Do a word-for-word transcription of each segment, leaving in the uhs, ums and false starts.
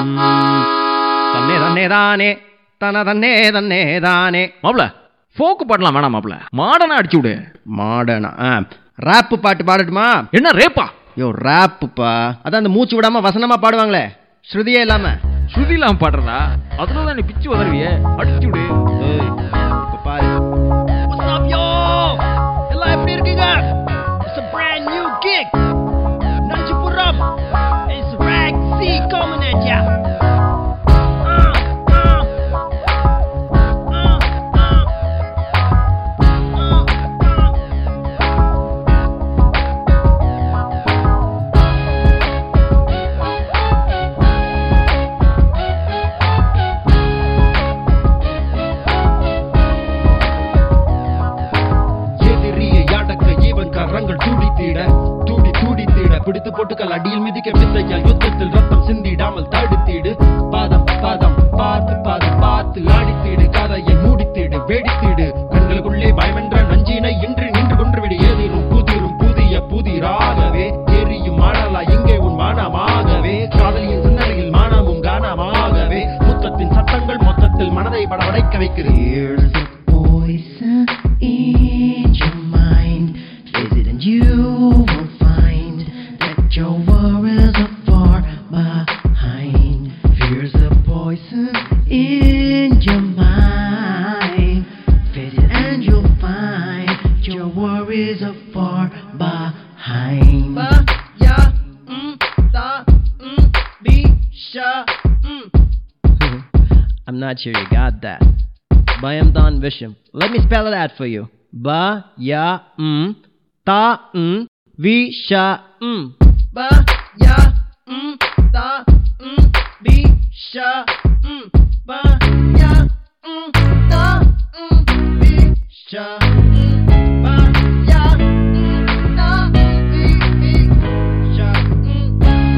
தன்னே தன்னே தானே தன தன்னே தன்னே தானே. மாப்பிள ஃபோக்கு பாடலாம் வேணாம் மாப்பிள, மாடனா அடிச்சு விடு. மாடனா? ராப்பு பாட்டு பாடட்டுமா? என்ன ரேப்பா? யோ ராப்புப்பா, அதான் அந்த மூச்சு விடாம வசனமா பாடுவாங்களே, ஸ்ருதியே இல்லாம. ஸ்ருதி இல்லாம பாடுறதா? அதுலதான் நீ பிச்சு வதருவியே, அடிச்சு விடு. இப்ப பாரு. What's up yo? எல்லாம் எப்படி இருக்கீங்க? It's a brand new gig. Nanjipuram. It's Rag C coming at ya. பிடித்து போட்டுக்கள் அடியில் மிதிக்க வித்தையால் யுத்தத்தில் ரத்தம் சிந்திடாமல் தடுத்திடு. பாதம் பாதம் பார்த்து பாதம் பார்த்து ஆடித்திடு, கதையை மூடித்திடு, வேடித்திடு. கண்களுக்குள்ளே பயமென்ற நஞ்சினை இன்று நின்று கொன்றுவிடு. ஏதேனும் புதிரும் புதிய புதிராகவே எரியும் மாணலா இங்கே உன் மானமாகவே. காதலியின் சிந்தனையில் மானமும் கானமாகவே. முத்தத்தின் சட்டங்கள் மொத்தத்தில் மனதை படவடைக்க வைக்கிறேன். Your worries are far behind. Fear's a poison in your mind. Face it and you'll find your worries are far behind. Ba ya mm ta mm bi sha mm. I'm not sure you got that. Bayam dan visham. Let me spell it out for you. Ba ya mm ta mm vi sha mm. Ba ya mm ta mm bi sha mm. Ba ya mm ta mm bi sha mm. Ba ya mm ta bi bi sha mm.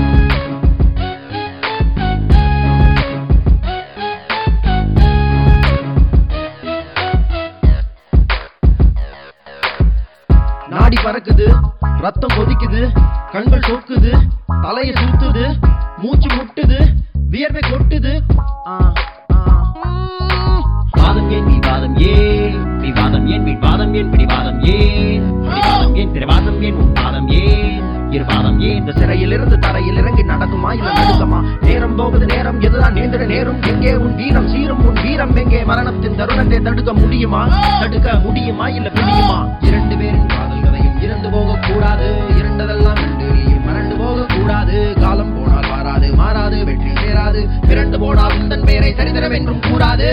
நாடி பறக்குது, ரத்தம் கொதிக்குது, கண்கள் சொக்குது, தலையை சுத்துது, மூச்சு முட்டுது, வியர்வை கொட்டுது. வாதம் ஏன் விவாதம் ஏன், விவாதம் ஏன் விவாதம் ஏன், பிடிவாதம் ஏன், பிடிவாதம் ஏன், திரவாதம் ஏன், உன்பாதம் ஏன், இருவாதம் ஏன். இந்த சிறையிலிருந்து தரையில் இறங்கி நடக்குமா இல்ல நடுக்கமா? நேரம் போகுது நேரம், எதுதான் நேந்திர நேரம்? எங்கே உன் வீரம் சீரும், உன் வீரம் எங்கே? மரணத்தின் தருணத்தை தடுக்க முடியுமா? தடுக்க முடியுமா இல்ல பிடியுமா? இரண்டு பேரின் காதல் கதையும் இறந்து போக கூடாது. இரண்டதெல்லாம் மறந்து போக கூடாது. காலம் போனால் மாறாது, மாறாது வெற்றி சேராது. இரண்டு போனால் உந்தன் பேரை சரிதரம் என்றும் கூடாது.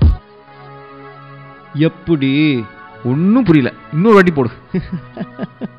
எப்படி? ஒன்னும் புரியல, இன்னொரு வாட்டி போடு.